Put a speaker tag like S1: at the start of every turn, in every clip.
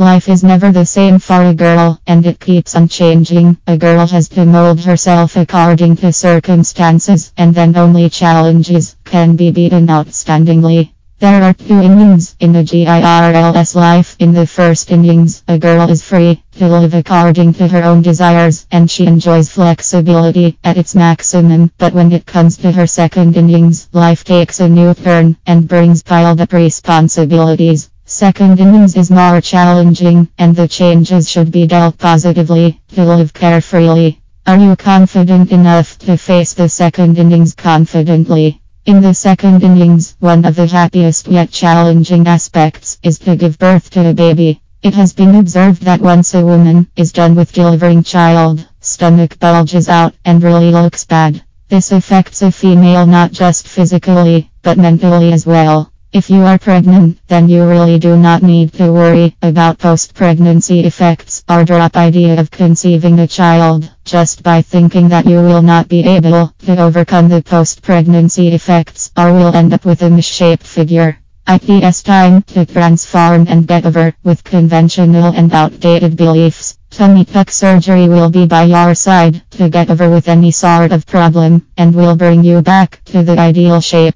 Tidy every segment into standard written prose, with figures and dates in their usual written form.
S1: Life is never the same for a girl, and it keeps on changing. A girl has to mold herself according to circumstances, and then only challenges can be beaten outstandingly. There are two innings in a girl's life. In the first innings, a girl is free to live according to her own desires, and she enjoys flexibility at its maximum. But when it comes to her second innings, life takes a new turn and brings piled up responsibilities. Second innings is more challenging, and the changes should be dealt positively to live carefreely. Are you confident enough to face the second innings confidently? In the second innings, one of the happiest yet challenging aspects is to give birth to a baby. It has been observed that once a woman is done with delivering child, stomach bulges out and really looks bad. This affects a female not just physically, but mentally as well. If you are pregnant, then you really do not need to worry about post-pregnancy effects or drop idea of conceiving a child, just by thinking that you will not be able to overcome the post-pregnancy effects or will end up with a misshaped figure. It's time to transform and get over with conventional and outdated beliefs. Tummy tuck surgery will be by your side to get over with any sort of problem and will bring you back to the ideal shape.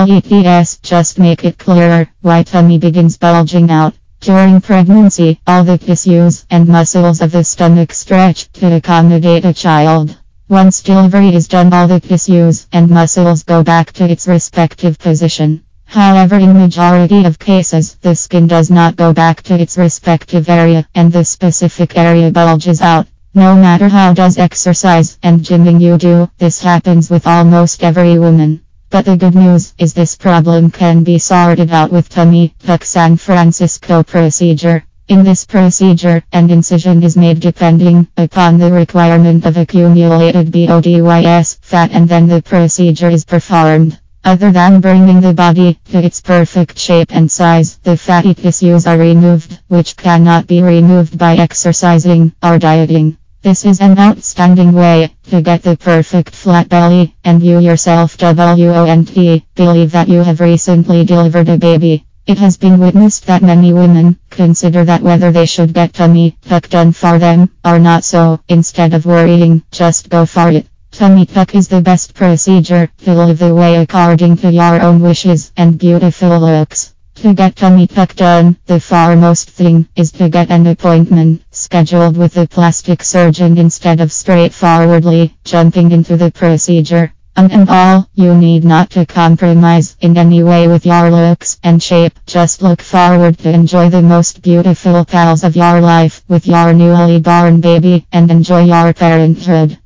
S1: Just make it clearer why tummy begins bulging out. During pregnancy, all the tissues and muscles of the stomach stretch to accommodate a child. Once delivery is done, all the tissues and muscles go back to its respective position. However, in majority of cases, the skin does not go back to its respective area, and the specific area bulges out. No matter how does exercise and gymming you do, this happens with almost every woman. But the good news is this problem can be sorted out with tummy tuck San Francisco procedure. In this procedure, an incision is made depending upon the requirement of accumulated body fat, and then the procedure is performed. Other than bringing the body to its perfect shape and size, the fatty tissues are removed, which cannot be removed by exercising or dieting. This is an outstanding way to get the perfect flat belly, and you yourself believe that you have recently delivered a baby. It has been witnessed that many women consider that whether they should get tummy tuck done for them or not, so instead of worrying, just go for it. Tummy tuck is the best procedure to live the way according to your own wishes and beautiful looks. To get tummy tuck done, the foremost thing is to get an appointment scheduled with a plastic surgeon instead of straightforwardly jumping into the procedure. And all, you need not to compromise in any way with your looks and shape. Just look forward to enjoy the most beautiful pals of your life with your newly born baby and enjoy your parenthood.